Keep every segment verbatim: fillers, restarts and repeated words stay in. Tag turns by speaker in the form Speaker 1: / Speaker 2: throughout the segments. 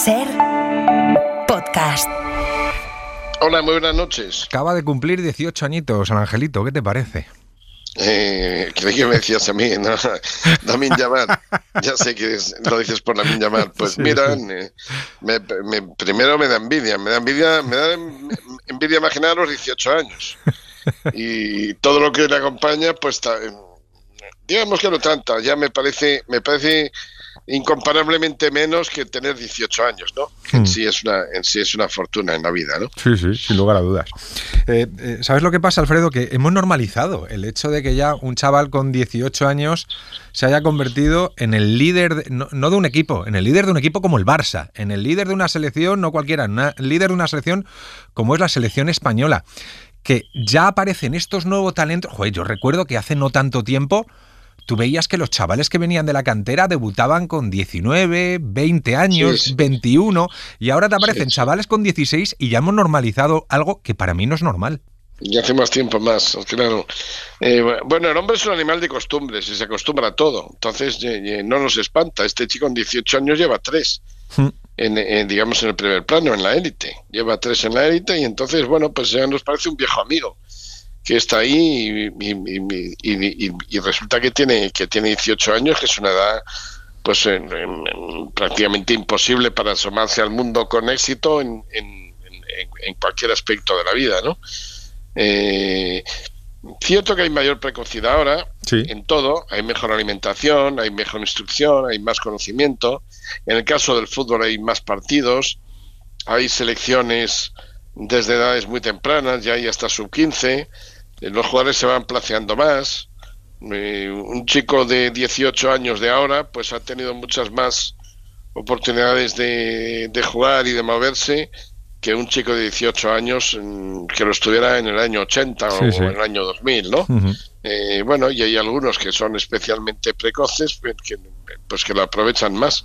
Speaker 1: Ser podcast.
Speaker 2: Hola, muy buenas noches.
Speaker 3: Acaba de cumplir dieciocho añitos, San Angelito, ¿qué te parece?
Speaker 2: Eh, creí que me decías a mí, ¿no? Lamin Yamal. Ya sé que es, lo dices por Lamin Yamal. Pues
Speaker 3: Sí,
Speaker 2: mira,
Speaker 3: sí.
Speaker 2: eh, me, me, primero me da envidia, me da envidia, me da envidia imaginar los dieciocho años. Y todo lo que le acompaña, pues ta, digamos que no tanta, ya me parece, me parece incomparablemente menos que tener dieciocho años, ¿no? Que en
Speaker 3: Hmm.
Speaker 2: sí es una, en sí es una fortuna en la vida, ¿no?
Speaker 3: Sí, sí, sin lugar a dudas. Eh, eh, ¿Sabes lo que pasa, Alfredo? Que hemos normalizado el hecho de que ya un chaval con dieciocho años se haya convertido en el líder, de, no, no de un equipo, en el líder de un equipo como el Barça, en el líder de una selección, no cualquiera, en una, líder de una selección como es la selección española, que ya aparecen estos nuevos talentos. Joder, yo recuerdo que hace no tanto tiempo tú veías que los chavales que venían de la cantera debutaban con diecinueve, veinte años,
Speaker 2: Sí, sí.
Speaker 3: veintiuno, y ahora te aparecen
Speaker 2: Sí, sí.
Speaker 3: chavales con dieciséis y ya hemos normalizado algo que para mí no es normal.
Speaker 2: Y hace más tiempo más, claro. Eh, bueno, el hombre es un animal de costumbres y se acostumbra a todo. Entonces, eh, eh, no nos espanta. Este chico con dieciocho años lleva tres,
Speaker 3: Hmm.
Speaker 2: en, en, digamos, en el primer plano, en la élite. Lleva tres en la élite y entonces, bueno, pues ya nos parece un viejo amigo que está ahí y, y, y, y, y, y resulta que tiene, que tiene dieciocho años, que es una edad pues en, en, en, prácticamente imposible para asomarse al mundo con éxito en, en, en, en cualquier aspecto de la vida, ¿no? Eh, cierto que hay mayor precocidad ahora,
Speaker 3: Sí.
Speaker 2: en todo, hay mejor alimentación, hay mejor instrucción, hay más conocimiento. En el caso del fútbol hay más partidos, hay selecciones desde edades muy tempranas, ya hay hasta sub quince, eh, los jugadores se van placeando más. Eh, un chico de dieciocho años de ahora pues ha tenido muchas más oportunidades de, de jugar y de moverse que un chico de dieciocho años mm, que lo estuviera en el año ochenta
Speaker 3: Sí,
Speaker 2: o
Speaker 3: sí.
Speaker 2: en el año dos mil, ¿no?
Speaker 3: Uh-huh.
Speaker 2: Eh, bueno, y hay algunos que son especialmente precoces, pues que, pues que lo aprovechan más.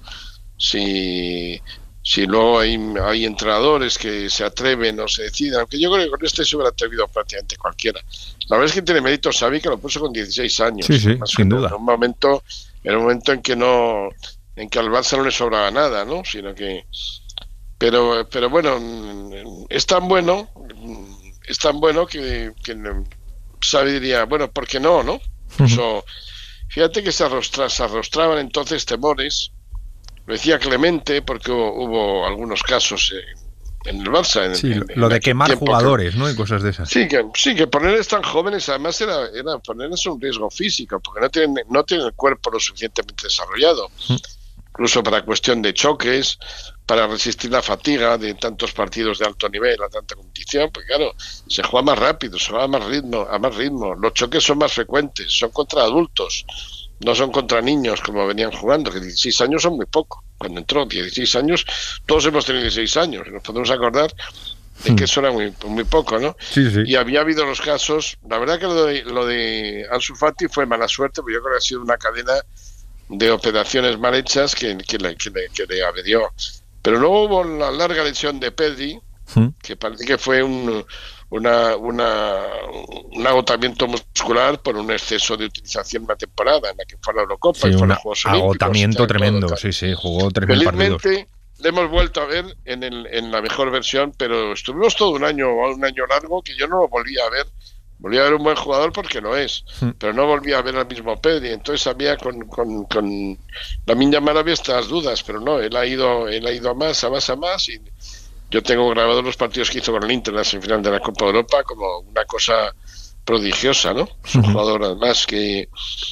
Speaker 2: Si, si luego hay, hay entrenadores que se atreven o se deciden, aunque yo creo que con este se hubiera atrevido prácticamente cualquiera. La verdad es que tiene mérito Xavi, que lo puso con dieciséis años.
Speaker 3: Sí, sí,
Speaker 2: Más
Speaker 3: sin duda.
Speaker 2: En un momento, en un momento en que no, en que al Barça no le sobraba nada, ¿no? Sino que, pero, pero bueno, es tan bueno, es tan bueno que, que Xavi diría, bueno, ¿por qué no, no? Incluso, fíjate que se, arrostra, se arrostraban entonces temores. Lo decía Clemente, porque hubo, hubo algunos casos en, en el Barça. En,
Speaker 3: Sí,
Speaker 2: en,
Speaker 3: lo
Speaker 2: en
Speaker 3: de quemar
Speaker 2: tiempo
Speaker 3: jugadores,
Speaker 2: que,
Speaker 3: ¿no? Y cosas de esas.
Speaker 2: Sí, que, sí, que ponerles tan jóvenes, además era, era ponerles un riesgo físico, porque no tienen, no tienen el cuerpo lo suficientemente desarrollado. Mm. Incluso para cuestión de choques, para resistir la fatiga de tantos partidos de alto nivel, a tanta competición, porque claro, se juega más rápido, se juega a más ritmo, a más ritmo, los choques son más frecuentes, son contra adultos, no son contra niños como venían jugando, que dieciséis años son muy poco. Cuando entró, dieciséis años, todos hemos tenido dieciséis años, nos podemos acordar de que eso era muy, muy poco, ¿no?
Speaker 3: Sí, sí.
Speaker 2: Y había habido los casos, la verdad que lo de, lo de Ansu Fati fue mala suerte, porque yo creo que ha sido una cadena de operaciones mal hechas que, que, le, que, le, que le averió. Pero luego hubo la larga lesión de Pedri, ¿Mm? que parece que fue un, una, una, un agotamiento muscular por un exceso de utilización en una temporada en la que fue a la Eurocopa
Speaker 3: sí,
Speaker 2: y fue a
Speaker 3: un
Speaker 2: los Juegos Olímpicos.
Speaker 3: Agotamiento tremendo,
Speaker 2: todo,
Speaker 3: sí, sí, jugó tres mil partidos.
Speaker 2: Felizmente le hemos vuelto a ver en, el, en la mejor versión, pero estuvimos todo un año, un año largo que yo no lo volvía a ver. Volví a ver un buen jugador porque lo es, hmm. pero no volví a ver al mismo Pedri. Entonces había con, con, con Lamin Yamal había estas dudas, pero no, él ha ido, él ha ido a más, a más, a más. Y yo tengo grabado los partidos que hizo con el Inter en la semifinal de la Copa de Europa como una cosa prodigiosa, ¿no? Es un uh-huh. jugador además que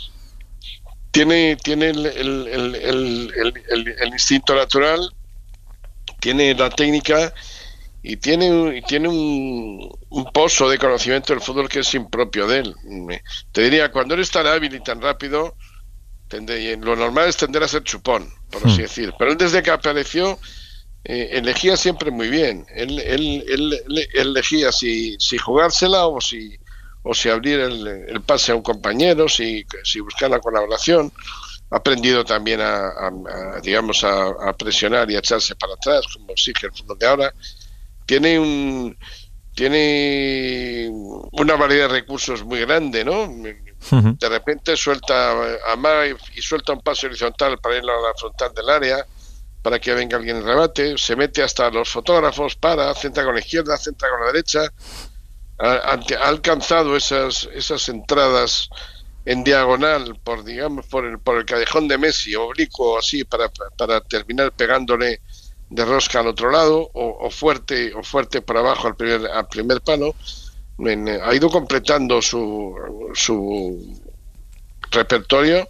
Speaker 2: tiene, tiene el, el, el, el, el, el, el instinto natural, tiene la técnica. Y tiene, tiene un, un pozo de conocimiento del fútbol que es impropio de él. Te diría, cuando eres tan hábil y tan rápido, tende, lo normal es tender a ser chupón, por así hmm. decir. Pero él desde que apareció, eh, elegía siempre muy bien. Él, él, él, él elegía si, si jugársela o si, o si abrir el, el pase a un compañero, si, si buscar la colaboración. Ha aprendido también a, a, a digamos, a, a presionar y a echarse para atrás, como exige el fútbol de ahora. Tiene un tiene una variedad de recursos muy grande, ¿no? Uh-huh. De repente suelta a mar y suelta un pase horizontal para ir a la frontal del área, para que venga alguien en rebate, se mete hasta los fotógrafos, para, centra con la izquierda, centra con la derecha, ha, ha alcanzado esas, esas entradas en diagonal por digamos por el por el callejón de Messi, oblicuo así, para, para terminar pegándole de rosca al otro lado, o, o fuerte o fuerte por abajo al primer al primer palo. En, ha ido completando su su repertorio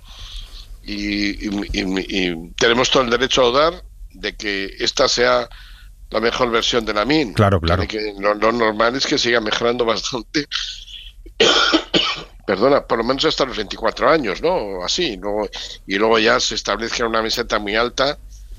Speaker 2: y, y, y, y tenemos todo el derecho a dudar de que esta sea la mejor versión de Lamine.
Speaker 3: Claro, claro.
Speaker 2: Que lo, lo normal es que siga mejorando bastante. Perdona, por lo menos hasta los veinticuatro años, ¿no? Así, luego, y luego ya se establezca una meseta muy alta,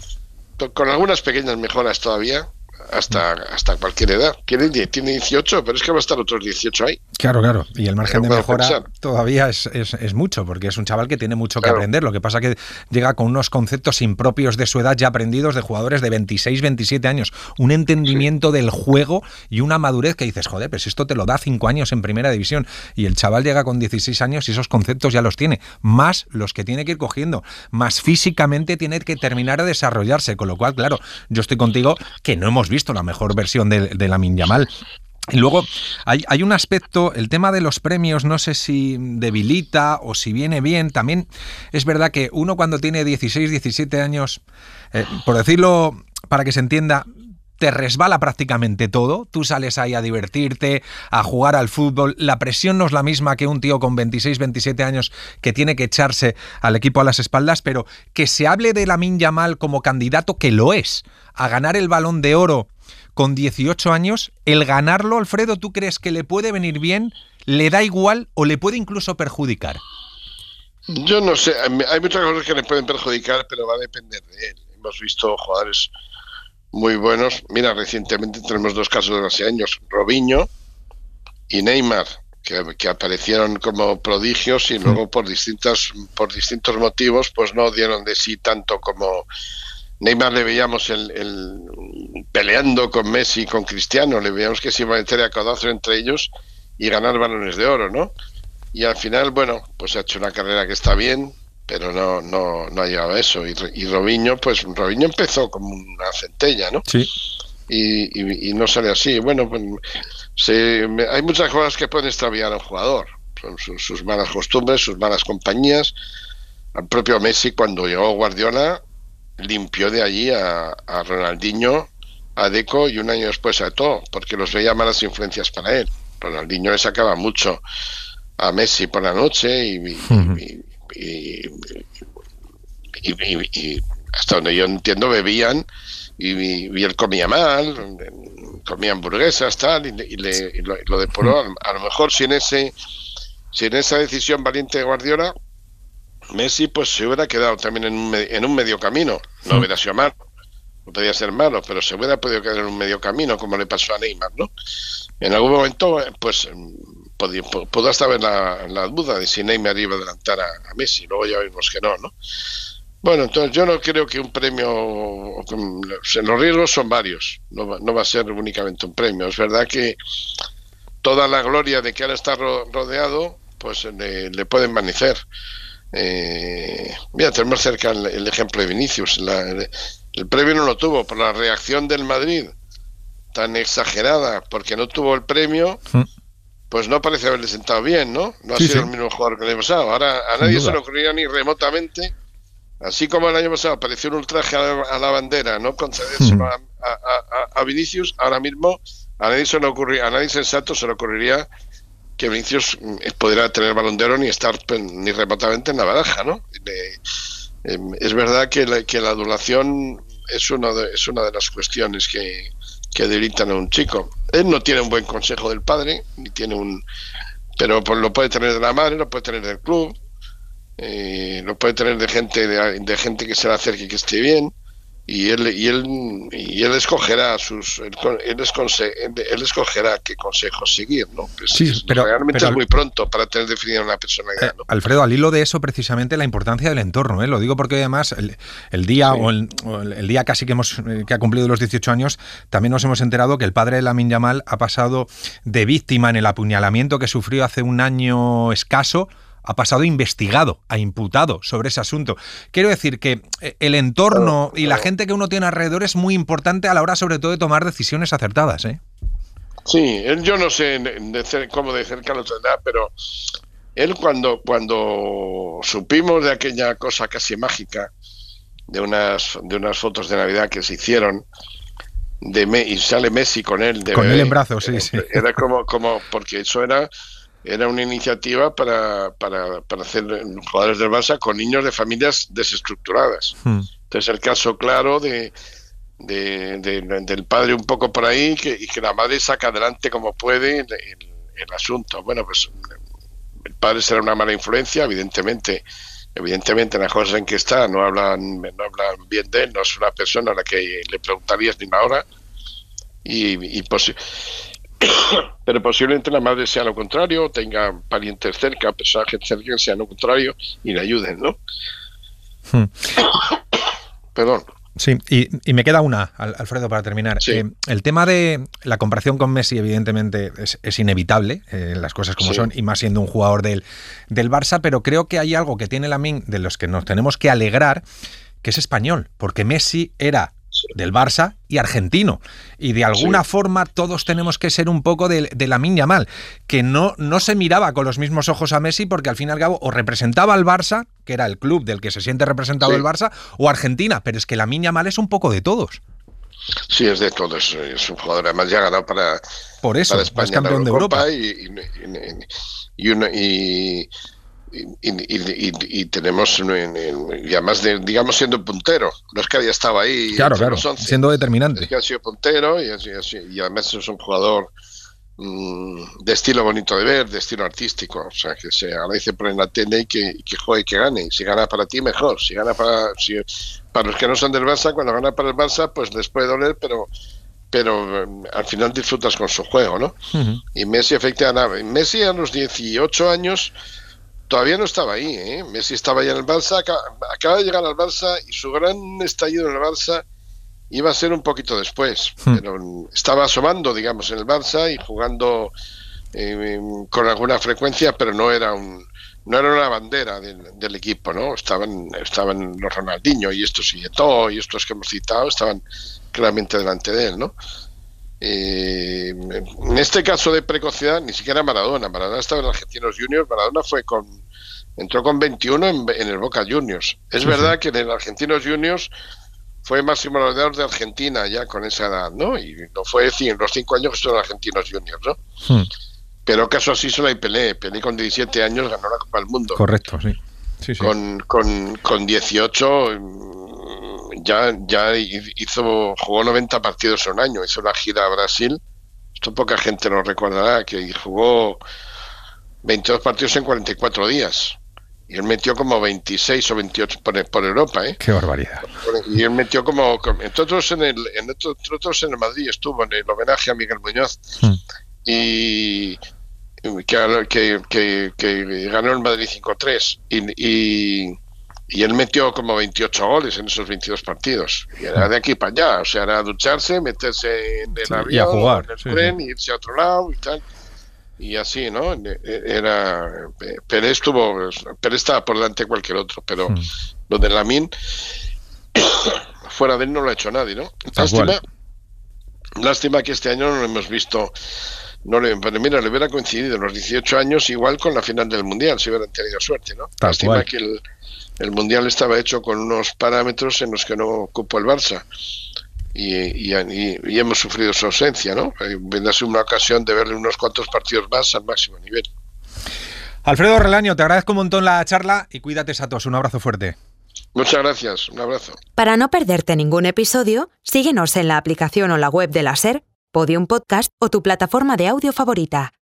Speaker 2: con algunas pequeñas mejoras todavía, hasta hasta cualquier edad. Tiene, tiene dieciocho, pero es que va a estar otros dieciocho ahí.
Speaker 3: Claro, claro. Y el margen de mejora
Speaker 2: pensar.
Speaker 3: todavía es, es, es mucho, porque es un chaval que tiene mucho que
Speaker 2: Claro.
Speaker 3: aprender. Lo que pasa que llega con unos conceptos impropios de su edad ya aprendidos de jugadores de veintiséis, veintisiete años. Un entendimiento sí. del juego y una madurez que dices, joder, pues esto te lo da cinco años en primera división. Y el chaval llega con dieciséis años y esos conceptos ya los tiene. Más los que tiene que ir cogiendo. Más físicamente tiene que terminar de desarrollarse. Con lo cual, claro, yo estoy contigo que no hemos visto la mejor versión de, de Lamine Yamal. Y luego hay, hay un aspecto, el tema de los premios, no sé si debilita o si viene bien. También es verdad que uno cuando tiene dieciséis, diecisiete años, eh, por decirlo para que se entienda, te resbala prácticamente todo. Tú sales ahí a divertirte, a jugar al fútbol. La presión no es la misma que un tío con veintiséis, veintisiete años que tiene que echarse al equipo a las espaldas, pero que se hable de Lamine Yamal como candidato, que lo es, a ganar el Balón de Oro con dieciocho años, el ganarlo, Alfredo, ¿tú crees que le puede venir bien, le da igual o le puede incluso perjudicar?
Speaker 2: Yo no sé, hay muchas cosas que le pueden perjudicar, pero va a depender de él. Hemos visto jugadores muy buenos. Mira, recientemente tenemos dos casos de hace años, Robinho y Neymar, que, que aparecieron como prodigios y luego por distintas por distintos motivos pues no dieron de sí tanto. Como Neymar le veíamos el, el peleando con Messi y con Cristiano, le veíamos que se iba a meter a codazo entre ellos y ganar balones de oro, ¿no? Y al final, bueno, pues ha hecho una carrera que está bien, pero no no no ha llegado a eso. Y, y Robinho, pues Robinho empezó como una centella, ¿no?
Speaker 3: Sí.
Speaker 2: Y, y, y no sale así. Bueno, pues se, hay muchas cosas que pueden extraviar a un jugador. Son sus, sus malas costumbres, sus malas compañías. Al propio Messi, cuando llegó Guardiola, limpió de allí a, a Ronaldinho, a Deco y un año después a Eto'o, porque los veía malas influencias para él. Ronaldinho le sacaba mucho a Messi por la noche y, y, uh-huh. y, y, y, y, y hasta donde yo entiendo bebían y, y él comía mal, comía hamburguesas, tal, y, y, le, y lo, lo depuró. Uh-huh. A lo mejor sin ese sin esa decisión valiente de Guardiola, Messi pues se hubiera quedado también en un, en un medio camino. No hubiera sido malo, no podía ser malo, pero se hubiera podido quedar en un medio camino, como le pasó a Neymar, ¿no? En algún momento, pues podía, pudo hasta haber la, la duda de si Neymar iba a adelantar a, a Messi. Luego ya vimos que no, ¿no? Bueno, entonces yo no creo que un premio, los riesgos son varios, no va, no va a ser únicamente un premio. Es verdad que toda la gloria de que ahora está rodeado, pues le, le puede envanecer. Eh, mira, tenemos cerca el, el ejemplo de Vinicius. La, el, el premio no lo tuvo por la reacción del Madrid tan exagerada porque no tuvo el premio, pues no parece haberle sentado bien, ¿no? No ha sí, sido sí. el mismo jugador que el año pasado. Ahora a Sin nadie duda. Se le ocurría ni remotamente, así como el año pasado apareció un ultraje a la, a la bandera, no concedérselo a, a, a, a Vinicius. Ahora mismo a nadie se le ocurría, a nadie sensato se le ocurriría que Vinicius podrá tener Balón de Oro ni estar ni remotamente en la baraja, ¿no? Eh, es verdad que la, que la adulación es una de, es una de las cuestiones que, que debilitan a un chico. Él no tiene un buen consejo del padre, ni tiene un, pero pues lo puede tener de la madre, lo puede tener del club, eh, lo puede tener de gente de, de gente que se le acerque y que esté bien. Y él y él y él escogerá sus él, él, esconse, él escogerá qué consejos seguir, ¿no? Pues
Speaker 3: sí, pero
Speaker 2: realmente
Speaker 3: pero,
Speaker 2: es muy pronto para tener definida una personalidad, ¿no?
Speaker 3: Eh, Alfredo, al hilo de eso precisamente la importancia del entorno, ¿eh? Lo digo porque además el, el día sí. o, el, o el, el día casi que hemos que ha cumplido los dieciocho años también nos hemos enterado que el padre de Lamine Yamal ha pasado de víctima en el apuñalamiento que sufrió hace un año escaso ha pasado investigado, a imputado sobre ese asunto. Quiero decir que el entorno y la gente que uno tiene alrededor es muy importante a la hora, sobre todo, de tomar decisiones acertadas, ¿eh?
Speaker 2: Sí, él, yo no sé de cer- cómo de cerca lo tendrá, pero él cuando, cuando supimos de aquella cosa casi mágica, de unas, de unas fotos de Navidad que se hicieron, de Me- y sale Messi con él, de
Speaker 3: Con
Speaker 2: bebé,
Speaker 3: él en brazos, sí,
Speaker 2: era,
Speaker 3: sí.
Speaker 2: era como, como, porque eso era, era una iniciativa para, para, para hacer jugadores del Barça con niños de familias desestructuradas.
Speaker 3: Hmm.
Speaker 2: Entonces el caso claro de, de, de- del padre un poco por ahí que, y que la madre saca adelante como puede el, el- el asunto. Bueno, pues el padre será una mala influencia, evidentemente. Evidentemente en las cosas en que está no hablan, no hablan bien de él, no es una persona a la que le preguntarías ni una hora. Y, y posi- pero posiblemente la madre sea lo contrario, tenga parientes cerca, personajes cerca que sean lo contrario y le ayuden, ¿no?
Speaker 3: Hmm.
Speaker 2: Perdón.
Speaker 3: Sí, y, y me queda una, Al- Alfredo, para terminar.
Speaker 2: Sí.
Speaker 3: Eh, el tema de la comparación con Messi, evidentemente, es, es inevitable, eh, las cosas como
Speaker 2: Sí.
Speaker 3: son, y más siendo un jugador del, del Barça, pero creo que hay algo que tiene Lamine de los que nos tenemos que alegrar, que es español, porque Messi era del Barça y argentino, y de alguna
Speaker 2: Sí.
Speaker 3: forma todos tenemos que ser un poco de, de Lamine Yamal, que no, no se miraba con los mismos ojos a Messi porque al fin y al cabo o representaba al Barça, que era el club del que se siente representado
Speaker 2: Sí.
Speaker 3: el Barça, o Argentina, pero es que Lamine Yamal es un poco de todos.
Speaker 2: Sí, es de todo, es, es un jugador, además ya ha ganado para,
Speaker 3: Por eso,
Speaker 2: para
Speaker 3: es
Speaker 2: España
Speaker 3: campeón
Speaker 2: la
Speaker 3: de
Speaker 2: Eurocopa
Speaker 3: Europa.
Speaker 2: y, y, y, y, una- y, y, y- y- y tenemos, y además, de, digamos, siendo puntero, no es que haya estado ahí
Speaker 3: Claro,
Speaker 2: entre
Speaker 3: claro,
Speaker 2: los once,
Speaker 3: siendo
Speaker 2: es
Speaker 3: determinante.
Speaker 2: que ha sido puntero y, así- así- y además es un jugador mm, de estilo bonito de ver, de estilo artístico, o sea, que se agradece por en la tele y que, y que juegue y que gane, y si gana para ti mejor, si gana para si, para los que no son del Barça, cuando gana para el Barça pues les puede doler, pero pero eh, al final disfrutas con su juego, ¿no?
Speaker 3: Uh-huh.
Speaker 2: Y Messi efectivamente, Messi a los dieciocho años todavía no estaba ahí, ¿eh? Messi estaba ya en el Barça, acaba, acaba de llegar al Barça y su gran estallido en el Barça iba a ser un poquito después,
Speaker 3: Hmm.
Speaker 2: pero estaba asomando, digamos, en el Barça y jugando eh, con alguna frecuencia, pero no era un no era una bandera del, del equipo, ¿no? Estaban estaban los Ronaldinho y estos y Eto'o y estos que hemos citado estaban claramente delante de él, ¿no? Eh, en este caso de precocidad, ni siquiera Maradona. Maradona estaba en Argentinos Juniors. Maradona fue con entró con veintiuno en, en el Boca Juniors. Es
Speaker 3: Sí,
Speaker 2: verdad
Speaker 3: sí.
Speaker 2: que en el Argentinos Juniors fue máximo goleador de Argentina ya con esa edad, ¿no? Y no fue en los cinco años que estuvo en Argentinos Juniors, ¿no?
Speaker 3: Hmm.
Speaker 2: Pero caso así solo hay Pelé. Pelé con diecisiete años ganó la Copa del Mundo.
Speaker 3: Correcto, sí. Sí, sí.
Speaker 2: Con, con, con dieciocho ya, ya hizo, jugó noventa partidos en un año, hizo la gira a Brasil. Esto poca gente lo recordará, que jugó veintidós partidos en cuarenta y cuatro días. Y él metió como veintiséis o veintiocho por, por Europa, ¿eh?
Speaker 3: Qué barbaridad.
Speaker 2: Y él metió como, como entre otros en el, en otro, entre otros en el Madrid estuvo en el homenaje a Miguel Muñoz.
Speaker 3: Hmm.
Speaker 2: Y que, que, que, que ganó el Madrid cinco tres y, y, y él metió como veintiocho goles en esos veintidós partidos y era de aquí para allá, o sea, era ducharse, meterse en el
Speaker 3: Sí, y a
Speaker 2: avión
Speaker 3: jugar,
Speaker 2: en el
Speaker 3: sí,
Speaker 2: tren,
Speaker 3: sí.
Speaker 2: irse a otro lado y tal, y así, ¿no? Era Pérez estuvo Pérez estaba por delante de cualquier otro, pero
Speaker 3: Hmm.
Speaker 2: lo de Lamine fuera de él no lo ha hecho nadie, ¿no?
Speaker 3: Tal
Speaker 2: Lástima,
Speaker 3: cual.
Speaker 2: lástima que este año no lo hemos visto. No le, pero mira, le hubiera coincidido los dieciocho años igual con la final del Mundial, si hubieran tenido suerte, ¿no?
Speaker 3: Tal
Speaker 2: Lástima
Speaker 3: cual.
Speaker 2: que el, el Mundial estaba hecho con unos parámetros en los que no ocupó el Barça. Y, y, y, y hemos sufrido su ausencia, ¿no? Hubiera sido una ocasión de verle unos cuantos partidos más al máximo nivel.
Speaker 3: Alfredo Relaño, te agradezco un montón la charla y cuídate, Satos. Un abrazo fuerte.
Speaker 2: Muchas gracias, un abrazo.
Speaker 1: Para no perderte ningún episodio, síguenos en la aplicación o la web de la SER, Podium Podcast o tu plataforma de audio favorita.